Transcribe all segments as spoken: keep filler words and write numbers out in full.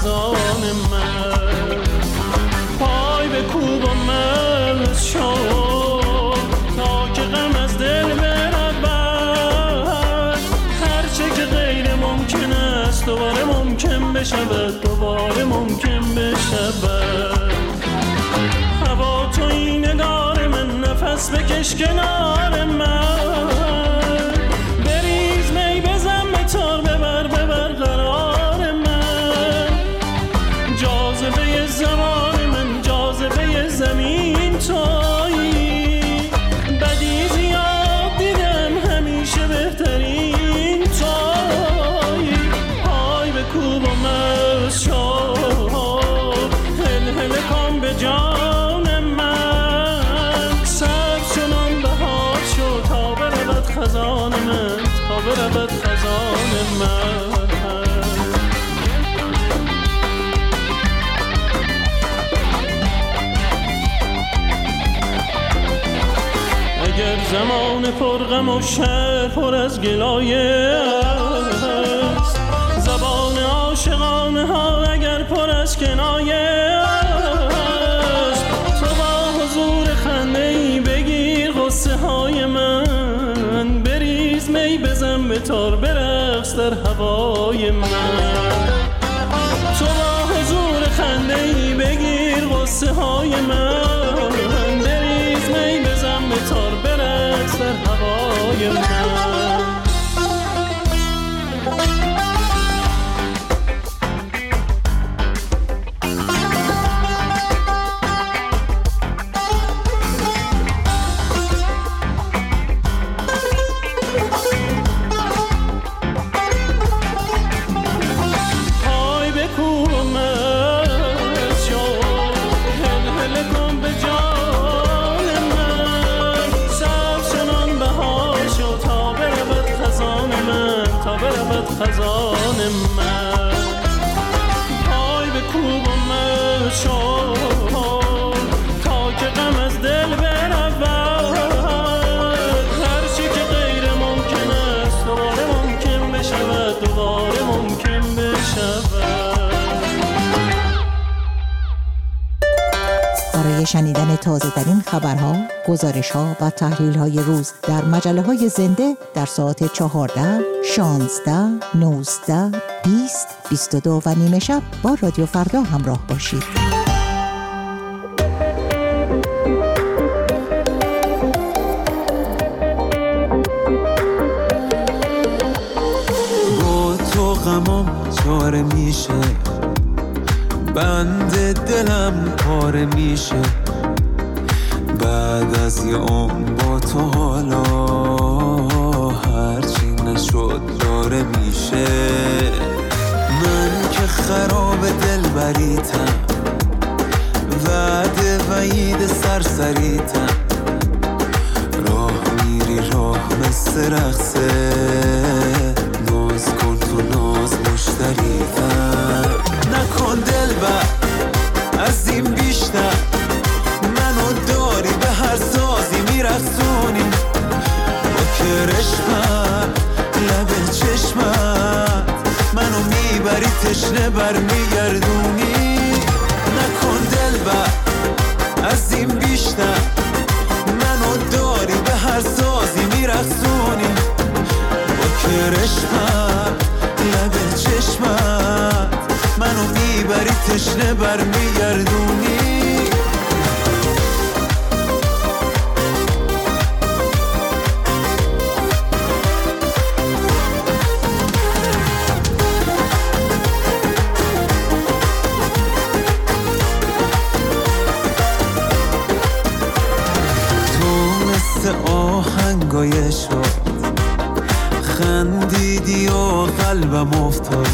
خزان من. پای به کوب و ملس شو تا که غم از دل برود. هرچه که غیر ممکن است دوباره ممکن بشود، دوباره ممکن بشود. هوا توی نگار من، نفس بکش کنار من. بریز می بزن به تار، ببر ببر قرار من. جاذبه زمان من، جاذبه زمین تویی. بدی زیاد دیدم، همیشه بهترین تویی. پای به کوب و ملس شو، هل هل کن به جان من. سبز چنان بهار شو تا برود خزان من، تا برود خزان من. اگر زمان پرغم و شهر پر از گلایه است، زبان عاشقانه ها اگر پر از کنایه است، تو با حضور خنده ای بگیر غصه های من. بریز می بزن به تار، برقص در هوای من. تو با حضور خنده ای بگیر غصه های من. بریز می بزن به تار، برقص در هوای من. خزان من. پای به کوب و ملس شو تا که غم از دل برود. هرچی که غیر ممکن است دوباره ممکن بشود، دوباره ممکن بشود. برای شنیدن تازه ترین خبرها، گزارش‌ها و تحلیل‌های روز در مجله‌های زنده در ساعت چهارده، شانزده، نوزده، بیست، بیست و دو و نیمه شب با رادیو فردا همراه باشید. با تو غمام چاره میشه، بند دلم پاره میشه. بعد از یه عمر با تو حالا هرچی نشد داره میشه. من که خراب دل بریتم، وعده وعید سرسریتم. راه میری راه مثل رقصه، ناز کن تو ناز مشتریتم. نکن دل بر از این بیشتر، منو داری به هر سازی میرقصونی. با کرشمت لب چشمت منو میبری تشنه بر میگردونی. نکن دل بر از این بیشتر، منو داری به هر سازی میرقصونی. با کرشمت لب چشمت منو میبری تشنه بر میگردونی. آهنگای شد خندیدی و قلبم افتاد.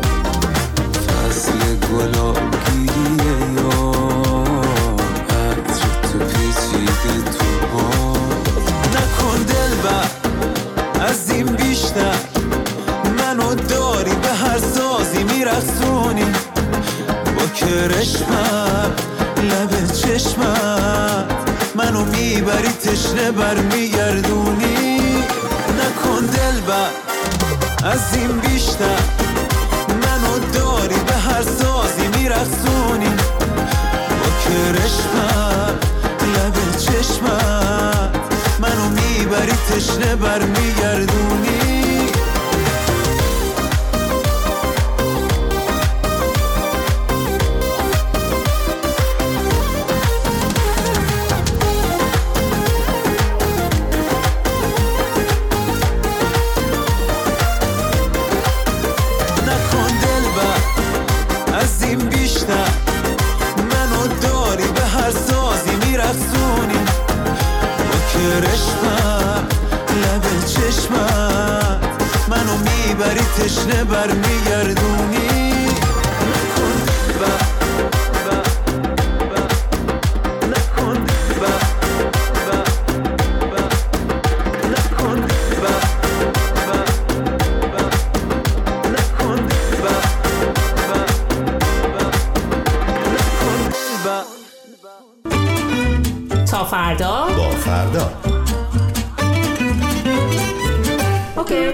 فصل گلابگیریه یا عطر تو پیچیده تو باد. نکن دل بر از این بیشتر، منو داری به هر سازی میرقصونی. با کرشمت لب چشمت منو میبری تشنه بر میگردونی. نکن دل بر از این بیشتر، منو داری به هر سال میرقصونی با کرشمت لب چشمت منو میبری تشنه بر میگردونی نکن دلبر از این بیشتر منو داری به هر سازی میرقصونی با کرشمت لب چشمت منو میبری تشنه بر میگردونی نکن با با با نکن با با با نکن با با با نکن با با با نکن با تا فردا با فردا. اوکی.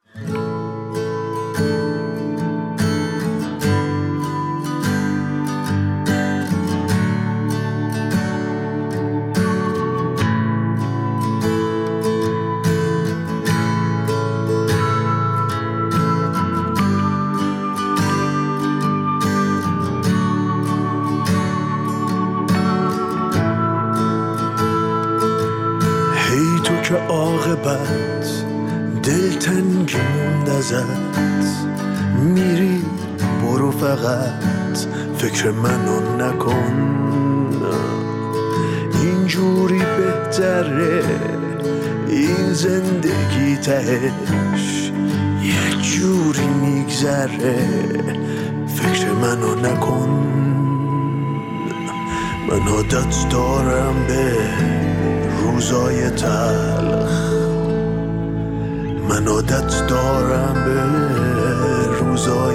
هی تو که عاقبت دلتنگی موند ازت میری برو فقط فکر منو نکن اینجوری بهتره این زندگی تهش یه جوری میگذره فکر منو نکن من عادت دارم به روزای تلخ من عادت دارم به روزای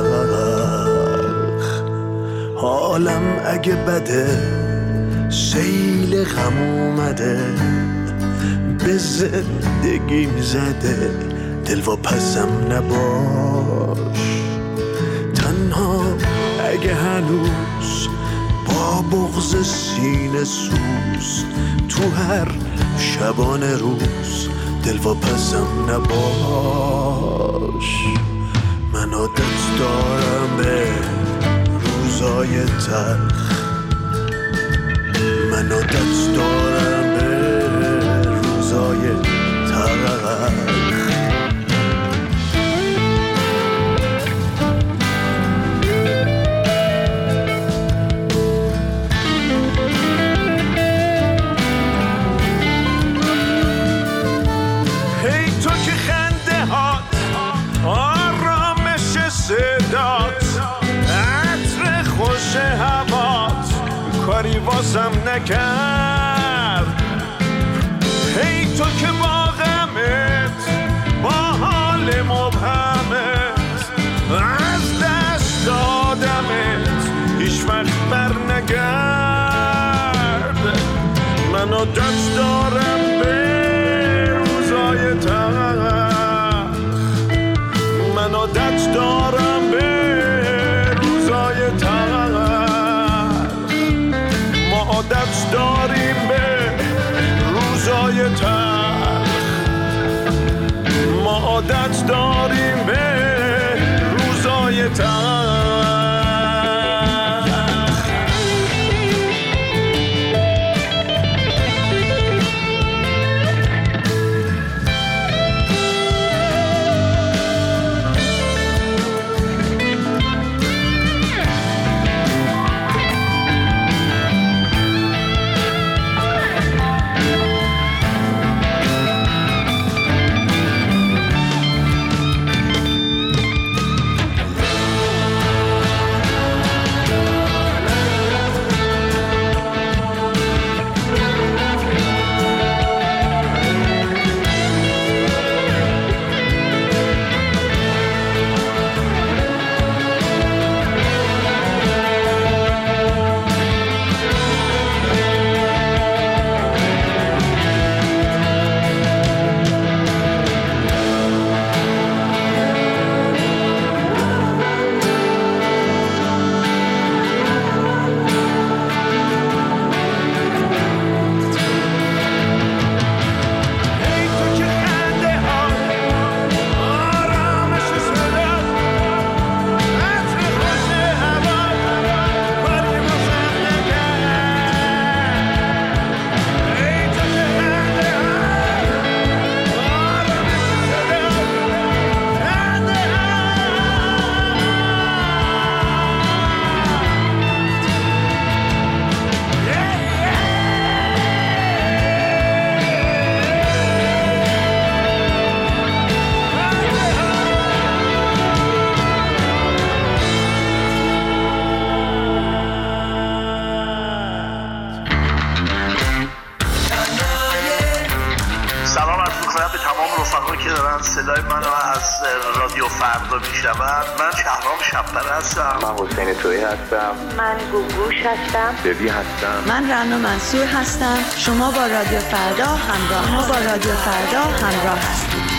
تلخ حالم اگه بده سیل غم اومده به زندگیم زده دل و پسم نباش تنها اگه هنوز با بغض سینه سوز تو هر شبانه روز دل و پسم نباش من عادت دارم به روزای تلخ من عادت دارم به روزای تلخ کاری واسم نکرد هی تو که با غمت با حال مبهمت از دست دادمت هیچ وقت بر نگرد من عادت دارم به روزای تلخ من عادت دارم به روزای تلخ عادت داریم به روزای تلخ ما عادت داریم به روزای تلخ که دارن صدای منو از رادیو فردا میشنون. من شهرام شب‌پره هستم. من حسین تویی هستم. من گوگوش هستم. ببی هستم. من رنا منصور هستم. شما با رادیو فردا همراه ما با رادیو فردا همراه هستید.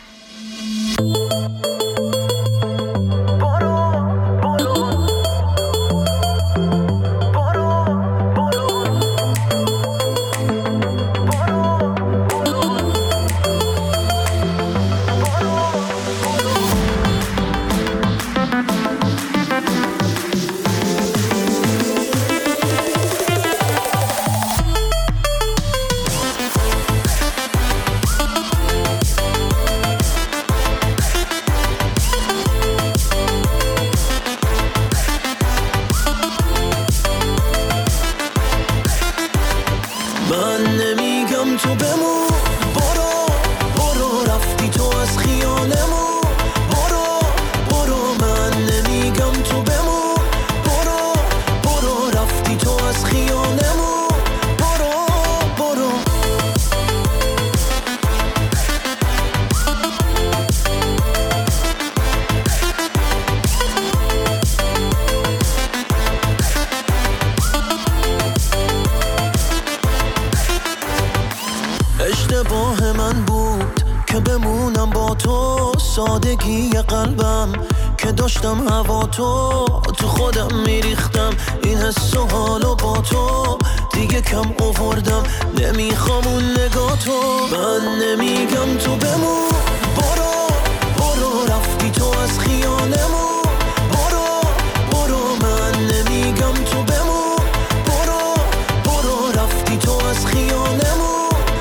اشتباه من بود که بمونم با تو، سادگی قلبم که داشتم هوا تو تو خودم میریختم، این حس و حالو با تو دیگه کم آوردم، نمیخوام اون نگاه تو. من نمیگم تو بمون، برو برو رفتی تو از خیالمون، برو برو. من نمیگم تو بمون، برو برو رفتی تو از خیالمون.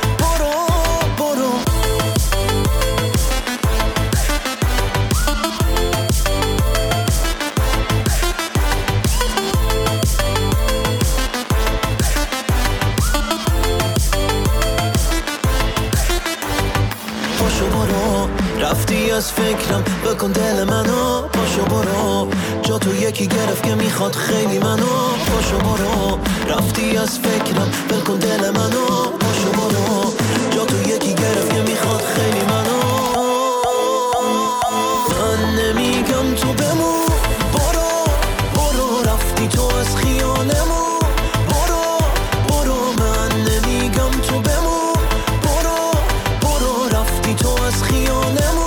رفتی از فکرم بکن دل منو، پاشو برو جا تو یکی گرفت که میخواد خیلی منو، پاشو برو. رفتی از فکرم بکن دل منو، پاشو برو جا تو یکی گرفت که میخواد خیلی منو. من نمیگم تو بمون، برو برو رفتی تو از خیالمون، برو برو. من نمیگم تو بمون، برو برو رفتی تو از خیالمون.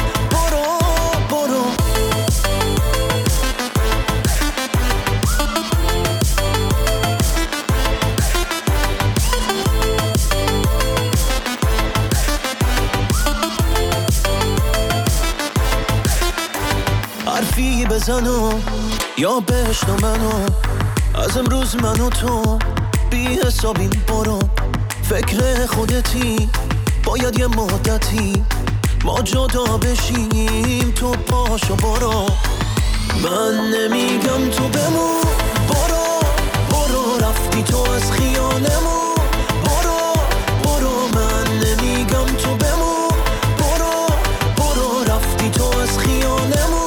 حرفی بزنو یا بهشت و منو، از امروز منو تو بی حسابیم، برو فکر خودتی، باید یه مدتی ما جدا بشیم، تو پاشو برو. من نمیگم تو بمون، برو برو رفتی تو از خیالمون، برو برو. من نمیگم تو بمون، برو برو رفتی تو از خیالمون.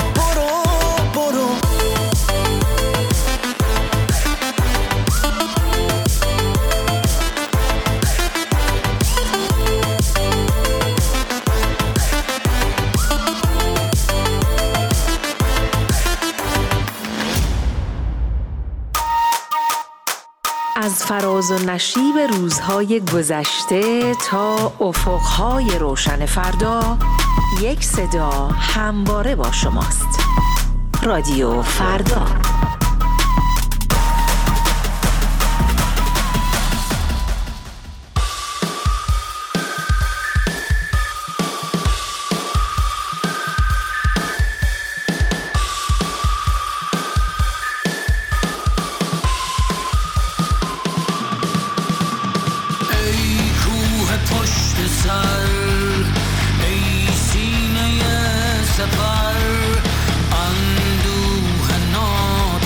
از فراز و نشیب روزهای گذشته تا افقهای روشن فردا، یک صدا همواره با شماست. رادیو فردا. سپر اندوه نام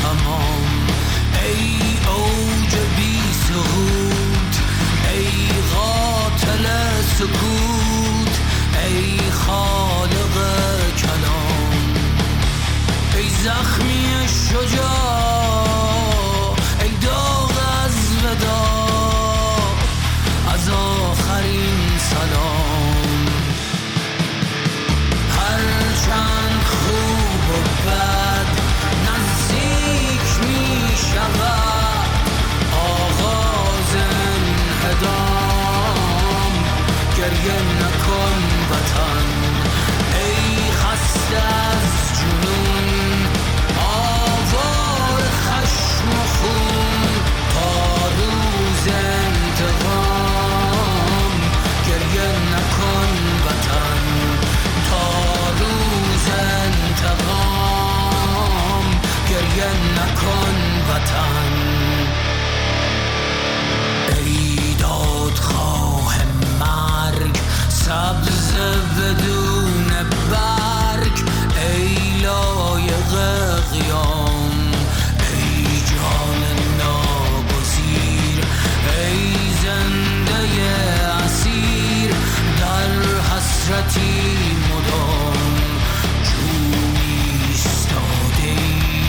بدون برگ، ای لایق قیام، ای جان ناگزیر، ای زنده اسیر در حسرتی مدام، چون ایستاده ای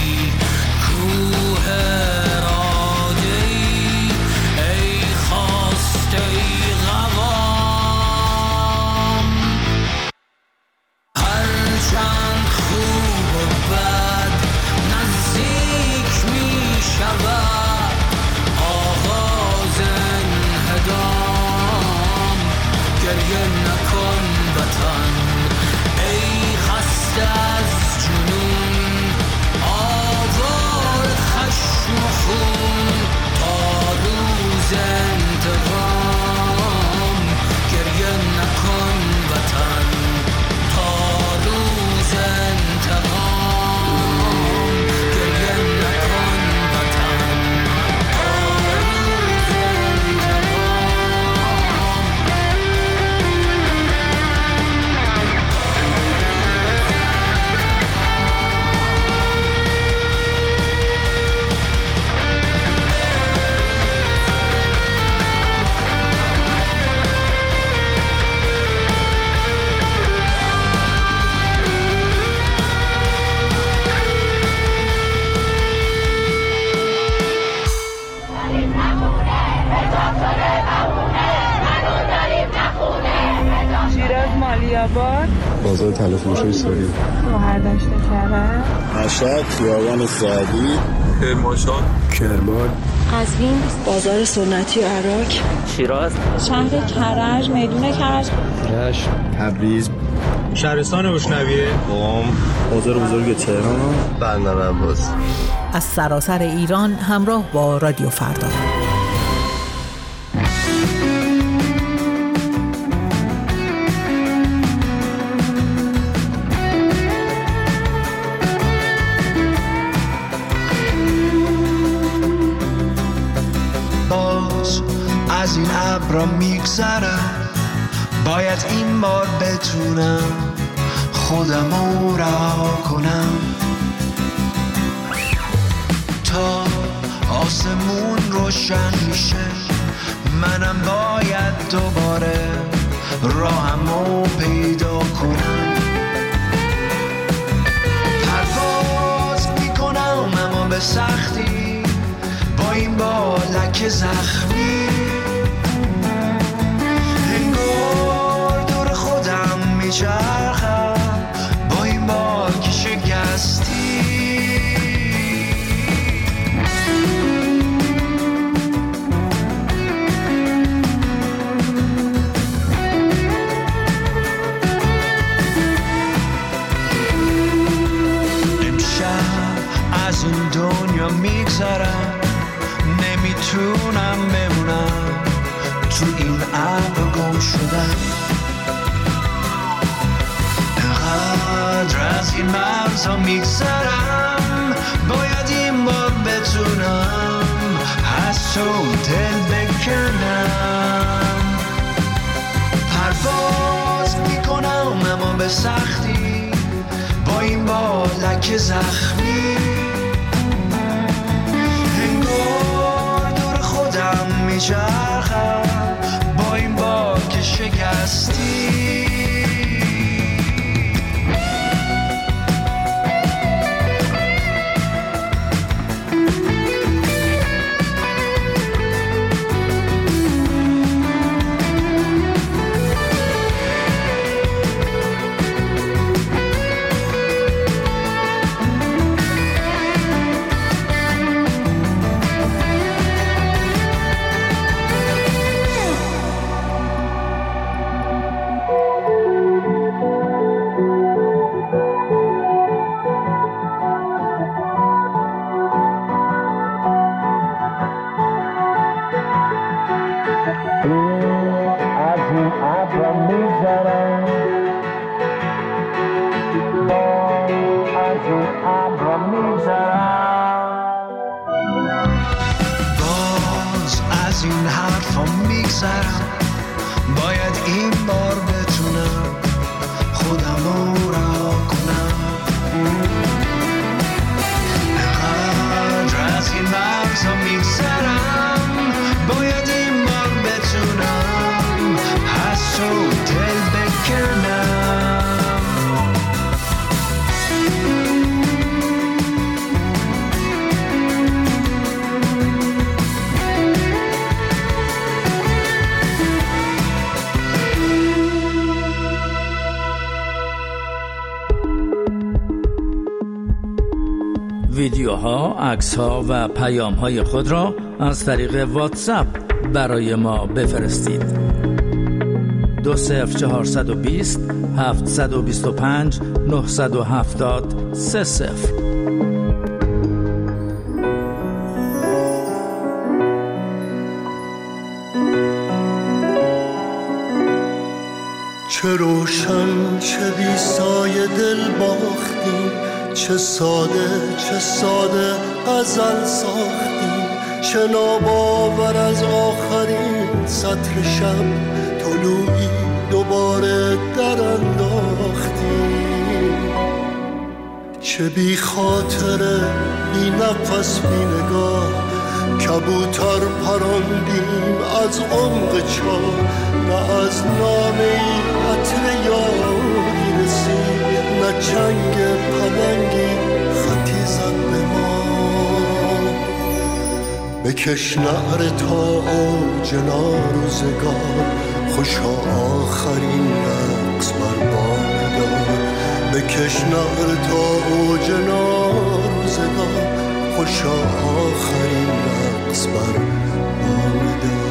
کوه اراده ای، ای خواسته ای قوام. هرچند خوب و بد نزدیک می شود آغاز انهدام، گریه نکن وطن ای خسته از جنون، آوار خشم و خون تا روز انتقام، گریه نکن وطن تا روز انتقام، گریه نکن وطن تا روز شیراز مالیاباد، بازار تلفروشی سوری، شهردشت کرج، مشهد خیابان سعدی، کرمانشاه، کرمان، قزوین، بازار سنتی و عراق، شیراز، شهر کرج، میدون کرج، رشت، تبریز، شهرستان بشنویه، قم، بازار بزرگ تهران، بندر عباس. از سراسر ایران همراه با رادیو فردا. از این ابرا میگذرم، باید این بار بتونم خودمو رها کنم، تا آسمون روشن میشه منم باید دوباره راهمو پیدا کنم. پرواز میکنم اما به سختی، با این بالک زخمی انگار دور خودم میچرخم، با این باک شکستی. امشب از این دنیا میگذرم، نمیتونم بمونم تو این ابر گم شدم. انقدر از این مرزا میگذرم، باید این بار بتونم از تو دل بکنم. پرواز میکنم اما به سختی، با این بالک زخمی میچرخم، با این باک شکستی. ویدیوها، عکس‌ها و پیام‌های خود را از طریق واتساپ برای ما بفرستید. دو صفر چهارصد و بیست هفتصد و بیست و پنج نهصد و هفتاد سه صفر. چه روشن چه بی سایه دل باختیم، چه ساده چه ساده غزل ساختیم، چه ناباور از آخرین سطر شب طلوعی دوباره در انداختیم. چه بی خاطره بی نفس بی نگاه کبوتر پراندیم از عمق چاه، نه از نامه ای عطر یاری رسید، نه چنگ پلنگی خطی زد به ما. بکش نعره تا اوج ناروزگار، خوشا آخرین رقص بر بام دار. بکش نعره تا اوج ناروزگار، خوشا آخرین رقص بر بام دار.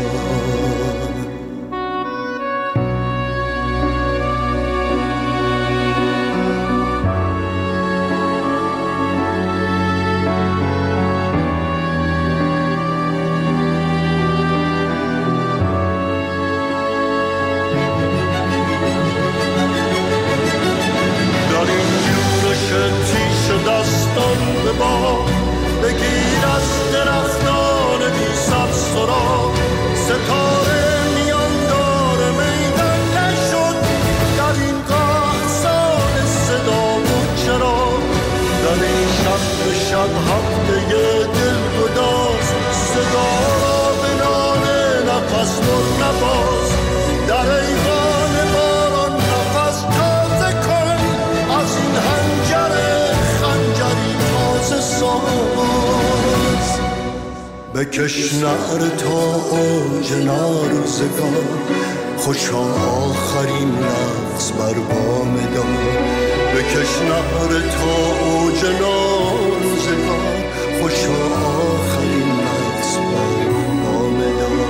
بگیر از درختان بی سر سراغ، ستاره میاندار میدان نشد در این گاه سال صدا و چراغ. در این شب به شب هفته دل گداز، صدا را به نان نفس نور نباز. در ایوان باران نفس تازه کن، از این هنجره خنجری تازه ساز. بکش نعره تا اوج ناروزگار، خوشا آخرین رقص بر بام دار. بکش نعره تا اوج ناروزگار، خوشا آخرین رقص بر بام دار.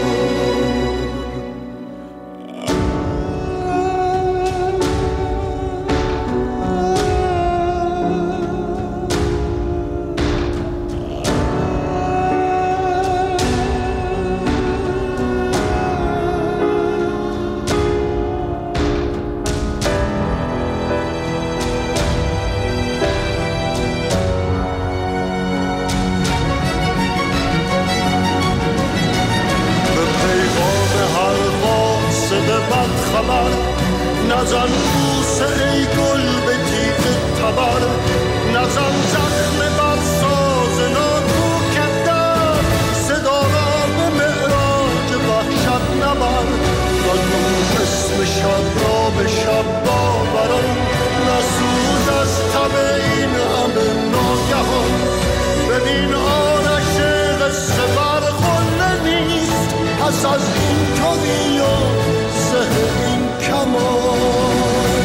نزن بوسه ای گل به تیغ تبر، نزن زخم بر ساز ناکو کدر. صدا را به معراج وحشت نبر، نگو اسم شب را به شب باوران. نسوز از تب این همه ناگهان، ببین آرش قصه برخوله نیست پس از این توی و زهر این کمان.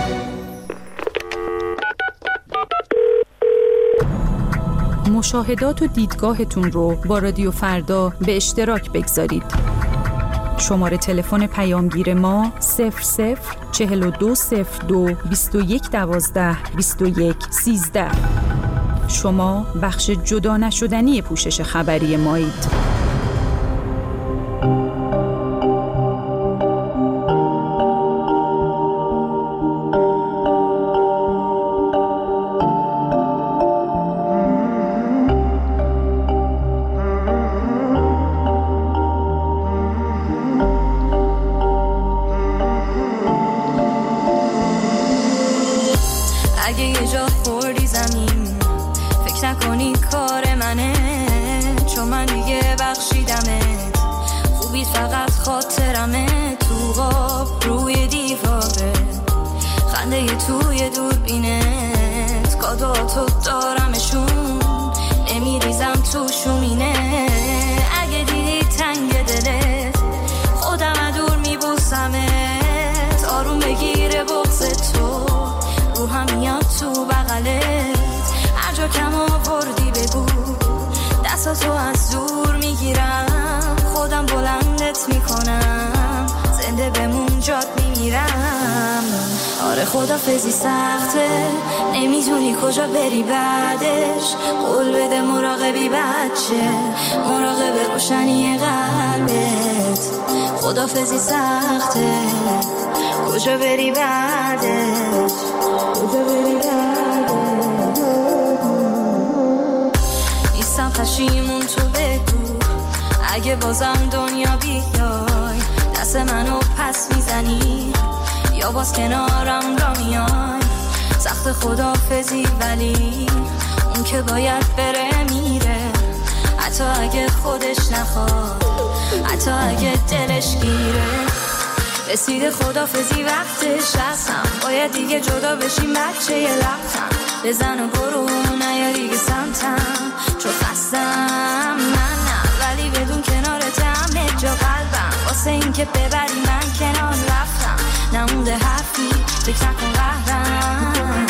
مشاهدات و دیدگاهتون رو با رادیو فردا به اشتراک بگذارید. شماره تلفن پیامگیر ما صفر صفر چهل و دو صفر دو بیست و یک دوازده بیست و یک سیزده. شما بخش جدا نشدنی پوشش خبری مایید. تو بغلت هر جا کم خدافزی سخته، نمیدونی کجا بری بعدش. قول بده مراقبی بچه، مراقب روشنی قلبت. خدافزی سخته، کجا بری بعدش، کجا بری بعدش. نیستم پشیمون تو بگو، اگه بازم دنیا بیای دست منو پس میزنی یا باز کنارم را میای. سخت خدافزی ولی اون که باید بره میره، حتی اگه خودش نخواد، حتی اگه دلش گیره. رسید خدافزی وقتش هستم، باید دیگه جدا بشیم بچه یه لبتم. بزن و برو نیا دیگه سمتم، چون خستم من نه، ولی بدون کنارت همه جا قلبم. واسه این که ببری من کنار رفتم، نمونده حرفی فکر نکن قهرم.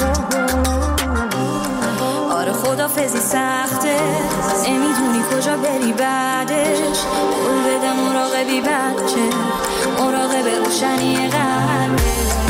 آره خدافزی سخته، نمیدونی کجا بری بعدش. قول بده مراقبی بچه، مراقب روشنی قلبه.